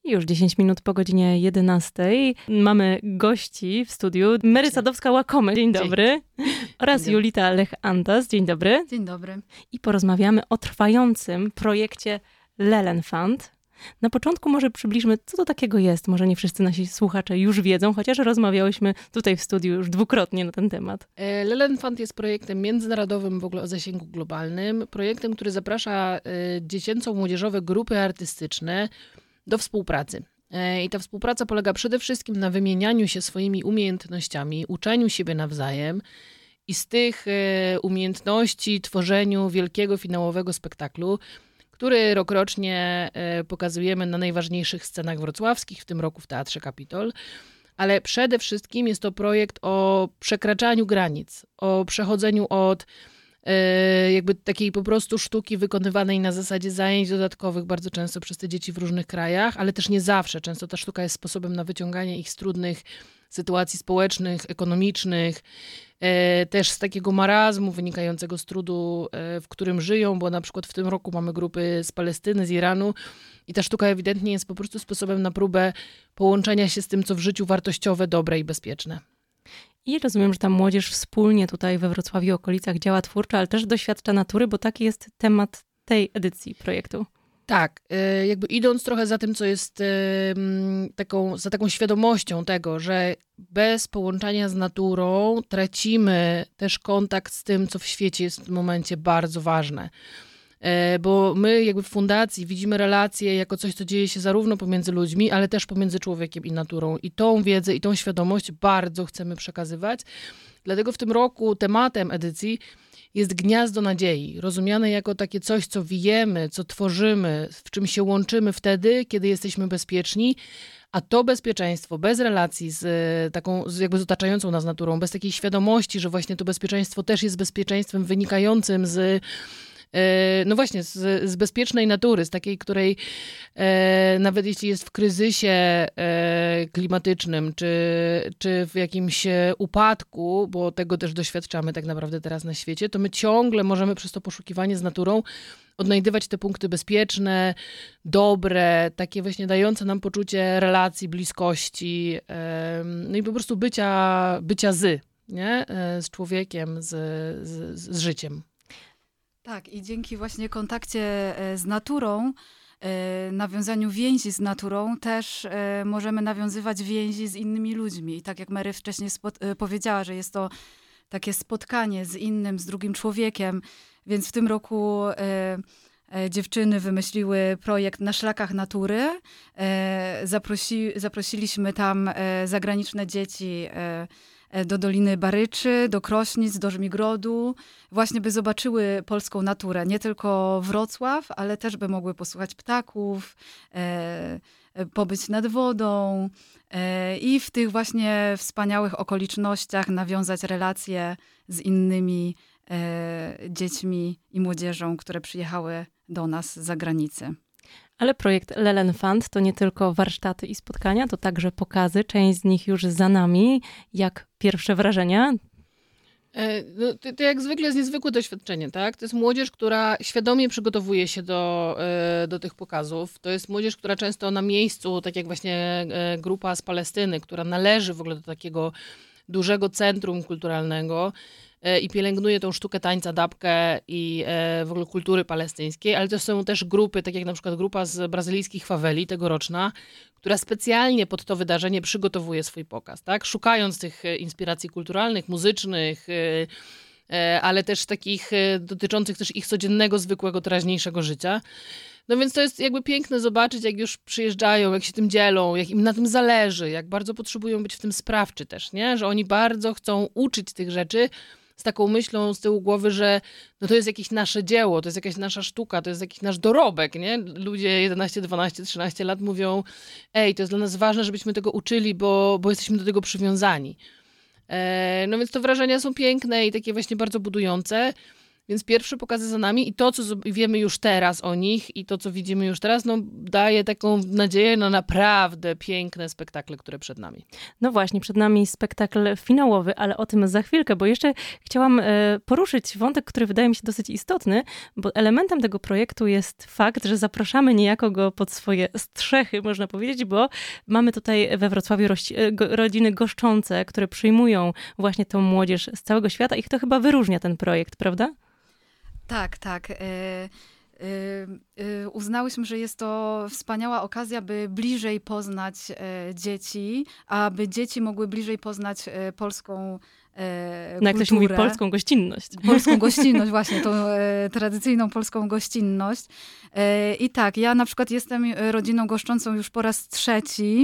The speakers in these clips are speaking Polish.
Już 10 minut po godzinie 11. Mamy gości w studiu. Mary Sadowska-Łakomy, dzień dobry. Oraz Dzień dobry. Julita Lech-Antas, dzień dobry. Dzień dobry. I porozmawiamy o trwającym projekcie Lelen Fund. Na początku może przybliżmy, co to takiego jest. Może nie wszyscy nasi słuchacze już wiedzą, chociaż rozmawiałyśmy tutaj w studiu już dwukrotnie na ten temat. Lelen Fund jest projektem międzynarodowym w ogóle o zasięgu globalnym. Projektem, który zaprasza dziecięco-młodzieżowe grupy artystyczne do współpracy. I ta współpraca polega przede wszystkim na wymienianiu się swoimi umiejętnościami, uczeniu siebie nawzajem i z tych umiejętności tworzeniu wielkiego finałowego spektaklu, który rokrocznie pokazujemy na najważniejszych scenach wrocławskich, w tym roku w Teatrze Kapitol. Ale przede wszystkim jest to projekt o przekraczaniu granic, o przechodzeniu od jakby takiej po prostu sztuki wykonywanej na zasadzie zajęć dodatkowych, bardzo często przez te dzieci w różnych krajach, ale też nie zawsze. Często ta sztuka jest sposobem na wyciąganie ich z trudnych sytuacji społecznych, ekonomicznych, też z takiego marazmu wynikającego z trudu, w którym żyją, bo na przykład w tym roku mamy grupy z Palestyny, z Iranu i ta sztuka ewidentnie jest po prostu sposobem na próbę połączenia się z tym, co w życiu wartościowe, dobre i bezpieczne. I rozumiem, że ta młodzież wspólnie tutaj we Wrocławiu i okolicach działa twórczo, ale też doświadcza natury, bo taki jest temat tej edycji projektu. Tak, jakby idąc trochę za tym, co jest za taką świadomością tego, że bez połączenia z naturą tracimy też kontakt z tym, co w świecie jest w tym momencie bardzo ważne. Bo my jakby w fundacji widzimy relacje jako coś, co dzieje się zarówno pomiędzy ludźmi, ale też pomiędzy człowiekiem i naturą. I tą wiedzę i tą świadomość bardzo chcemy przekazywać. Dlatego w tym roku tematem edycji jest Gniazdo Nadziei, rozumiane jako takie coś, co wijemy, co tworzymy, w czym się łączymy wtedy, kiedy jesteśmy bezpieczni, a to bezpieczeństwo bez relacji z jakby z otaczającą nas naturą, bez takiej świadomości, że właśnie to bezpieczeństwo też jest bezpieczeństwem wynikającym no właśnie, z bezpiecznej natury, z takiej, której nawet jeśli jest w kryzysie klimatycznym, czy w jakimś upadku, bo tego też doświadczamy tak naprawdę teraz na świecie, to my ciągle możemy przez to poszukiwanie z naturą odnajdywać te punkty bezpieczne, dobre, takie właśnie dające nam poczucie relacji, bliskości, no i po prostu bycia nie? Z człowiekiem, z życiem. Tak, i dzięki właśnie kontakcie z naturą, nawiązaniu więzi z naturą, też możemy nawiązywać więzi z innymi ludźmi. I tak jak Mary wcześniej powiedziała, że jest to takie spotkanie z innym, z drugim człowiekiem, więc w tym roku dziewczyny wymyśliły projekt Na szlakach natury. Zaprosiliśmy tam zagraniczne dzieci do Doliny Baryczy, do Krośnic, do Żmigrodu, właśnie by zobaczyły polską naturę. Nie tylko Wrocław, ale też by mogły posłuchać ptaków, pobyć nad wodą i w tych właśnie wspaniałych okolicznościach nawiązać relacje z innymi dziećmi i młodzieżą, które przyjechały do nas z zagranicy. Ale projekt Lelen Fund to nie tylko warsztaty i spotkania, to także pokazy. Część z nich już za nami. Jak pierwsze wrażenia? No, to jak zwykle jest niezwykłe doświadczenie, tak? To jest młodzież, która świadomie przygotowuje się do tych pokazów. To jest młodzież, która często na miejscu, tak jak właśnie grupa z Palestyny, która należy w ogóle do takiego dużego centrum kulturalnego, i pielęgnuje tą sztukę tańca, dabkę i w ogóle kultury palestyńskiej, ale to są też grupy, tak jak na przykład grupa z brazylijskich faweli tegoroczna, która specjalnie pod to wydarzenie przygotowuje swój pokaz, tak? Szukając tych inspiracji kulturalnych, muzycznych, ale też takich dotyczących też ich codziennego, zwykłego, teraźniejszego życia. No więc to jest jakby piękne zobaczyć, jak już przyjeżdżają, jak się tym dzielą, jak im na tym zależy, jak bardzo potrzebują być w tym sprawczy też, nie? Że oni bardzo chcą uczyć tych rzeczy, z taką myślą z tyłu głowy, że no to jest jakieś nasze dzieło, to jest jakaś nasza sztuka, to jest jakiś nasz dorobek, nie? Ludzie 11, 12, 13 lat mówią, ej, to jest dla nas ważne, żebyśmy tego uczyli, bo jesteśmy do tego przywiązani. No więc to wrażenia są piękne i takie właśnie bardzo budujące. Więc pierwsze pokazy za nami i to, co wiemy już teraz o nich i to, co widzimy już teraz, no daje taką nadzieję na naprawdę piękne spektakle, które przed nami. No właśnie, przed nami spektakl finałowy, ale o tym za chwilkę, bo jeszcze chciałam poruszyć wątek, który wydaje mi się dosyć istotny, bo elementem tego projektu jest fakt, że zapraszamy niejako go pod swoje strzechy, można powiedzieć, bo mamy tutaj we Wrocławiu rodziny goszczące, które przyjmują właśnie tą młodzież z całego świata i to chyba wyróżnia ten projekt, prawda? Tak, tak. Uznałyśmy, że jest to wspaniała okazja, by bliżej poznać dzieci, aby dzieci mogły bliżej poznać polską kulturę. No jak to się mówi, polską gościnność. Polską gościnność, właśnie, tą tradycyjną polską gościnność. I tak, ja na przykład jestem rodziną goszczącą już po raz 3.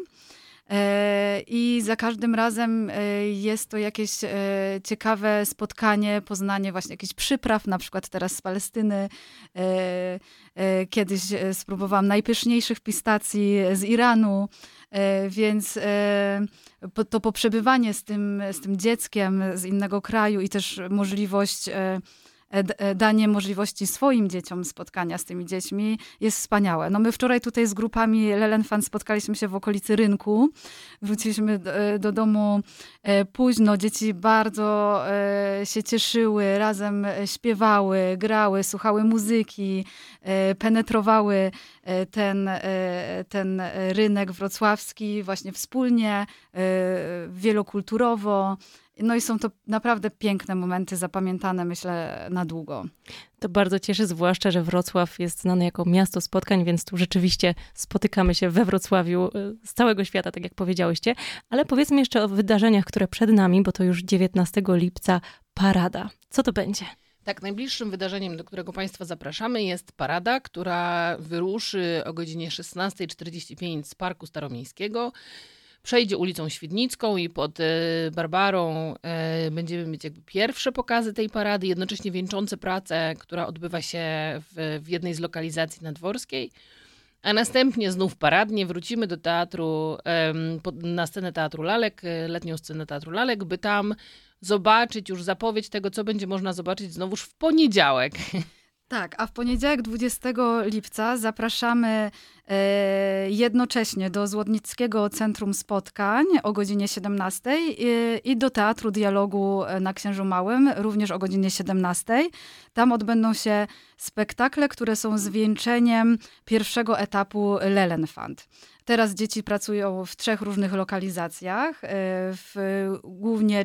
I za każdym razem jest to jakieś ciekawe spotkanie, poznanie właśnie jakichś przypraw, na przykład teraz z Palestyny. Kiedyś spróbowałam najpyszniejszych pistacji z Iranu, więc to poprzebywanie z tym dzieckiem z innego kraju i też możliwość danie możliwości swoim dzieciom spotkania z tymi dziećmi jest wspaniałe. No my wczoraj tutaj z grupami Lelen Fund spotkaliśmy się w okolicy rynku. Wróciliśmy do domu późno. Dzieci bardzo się cieszyły, razem śpiewały, grały, słuchały muzyki, penetrowały ten rynek wrocławski właśnie wspólnie, wielokulturowo. No i są to naprawdę piękne momenty, zapamiętane, myślę, na długo. To bardzo cieszy, zwłaszcza, że Wrocław jest znany jako miasto spotkań, więc tu rzeczywiście spotykamy się we Wrocławiu z całego świata, tak jak powiedziałyście. Ale powiedzmy jeszcze o wydarzeniach, które przed nami, bo to już 19 lipca parada. Co to będzie? Tak, najbliższym wydarzeniem, do którego Państwa zapraszamy, jest parada, która wyruszy o godzinie 16:45 z Parku Staromiejskiego. Przejdzie ulicą Świdnicką i pod Barbarą będziemy mieć jakby pierwsze pokazy tej parady, jednocześnie wieńczące pracę, która odbywa się w jednej z lokalizacji nadworskiej. A następnie znów paradnie wrócimy do teatru, na scenę Teatru Lalek, letnią scenę Teatru Lalek, by tam zobaczyć już zapowiedź tego, co będzie można zobaczyć znowuż w poniedziałek. Tak, a w poniedziałek 20 lipca zapraszamy jednocześnie do Złotnickiego Centrum Spotkań o godzinie 17 i do Teatru Dialogu na Księżycu Małym również o godzinie 17. Tam odbędą się spektakle, które są zwieńczeniem pierwszego etapu Lelen Fund. Teraz dzieci pracują w 3 różnych lokalizacjach, głównie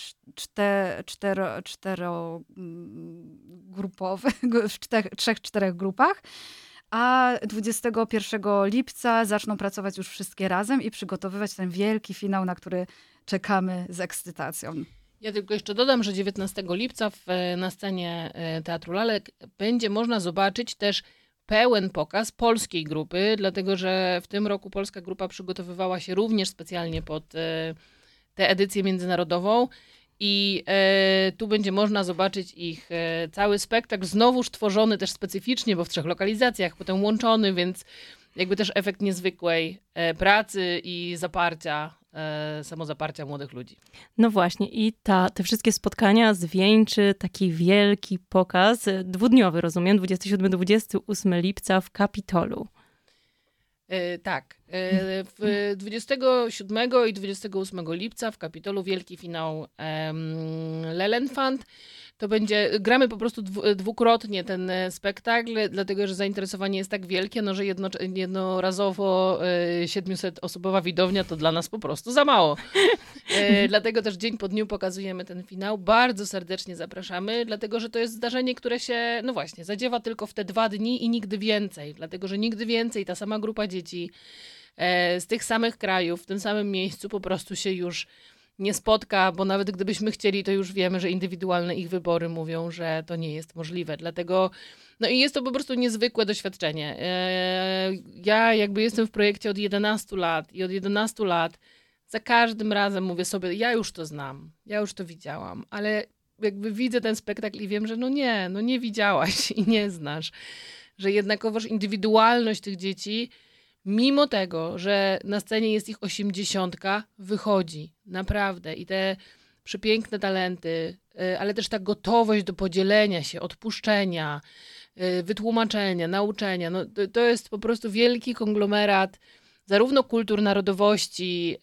3-4 grupach, a 21 lipca zaczną pracować już wszystkie razem i przygotowywać ten wielki finał, na który czekamy z ekscytacją. Ja tylko jeszcze dodam, że 19 lipca na scenie Teatru Lalek będzie można zobaczyć też pełen pokaz polskiej grupy, dlatego że w tym roku polska grupa przygotowywała się również specjalnie pod tę edycję międzynarodową i tu będzie można zobaczyć ich cały spektakl, znowuż tworzony też specyficznie, bo w 3 lokalizacjach, potem łączony, więc jakby też efekt niezwykłej pracy i zaparcia, samozaparcia młodych ludzi. No właśnie i te wszystkie spotkania zwieńczy taki wielki pokaz, 2-dniowy, rozumiem, 27-28 lipca w Kapitolu. Tak. 27 i 28 lipca w Kapitolu wielki finał Lelen Fund. To będzie, gramy po prostu dwukrotnie ten spektakl, dlatego że zainteresowanie jest tak wielkie, no, że jednorazowo 700-osobowa widownia to dla nas po prostu za mało. Dlatego też dzień po dniu pokazujemy ten finał. Bardzo serdecznie zapraszamy, dlatego że to jest zdarzenie, które się, no właśnie, zadziewa tylko w te 2 dni i nigdy więcej. Dlatego że nigdy więcej ta sama grupa dzieci z tych samych krajów, w tym samym miejscu po prostu się już nie spotka, bo nawet gdybyśmy chcieli, to już wiemy, że indywidualne ich wybory mówią, że to nie jest możliwe. Dlatego, no i jest to po prostu niezwykłe doświadczenie. Ja jakby jestem w projekcie od 11 lat i od 11 lat za każdym razem mówię sobie, ja już to znam, ja już to widziałam, ale jakby widzę ten spektakl i wiem, że no nie widziałaś i nie znasz, że jednakowoż indywidualność tych dzieci, mimo tego, że na scenie jest ich 80, wychodzi. Naprawdę. I te przepiękne talenty, ale też ta gotowość do podzielenia się, odpuszczenia, wytłumaczenia, nauczenia. No, to jest po prostu wielki konglomerat zarówno kultur, narodowości,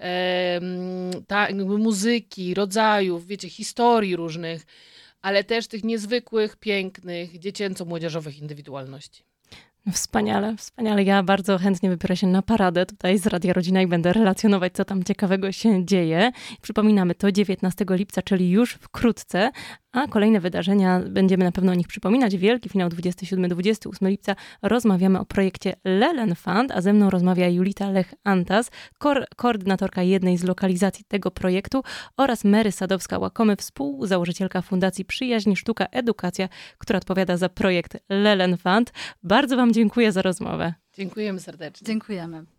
muzyki, rodzajów, wiecie, historii różnych, ale też tych niezwykłych, pięknych, dziecięco-młodzieżowych indywidualności. No wspaniale, wspaniale. Ja bardzo chętnie wybiorę się na paradę tutaj z Radia Rodzina i będę relacjonować, co tam ciekawego się dzieje. Przypominamy, to 19 lipca, czyli już wkrótce, a kolejne wydarzenia, będziemy na pewno o nich przypominać. Wielki finał 27-28 lipca. Rozmawiamy o projekcie Lelen Fund, a ze mną rozmawia Julita Lech-Antas, koordynatorka jednej z lokalizacji tego projektu oraz Mary Sadowska-Łakomy, współzałożycielka Fundacji Przyjaźń, Sztuka, Edukacja, która odpowiada za projekt Lelen Fund. Bardzo wam dziękuję za rozmowę. Dziękujemy serdecznie. Dziękujemy.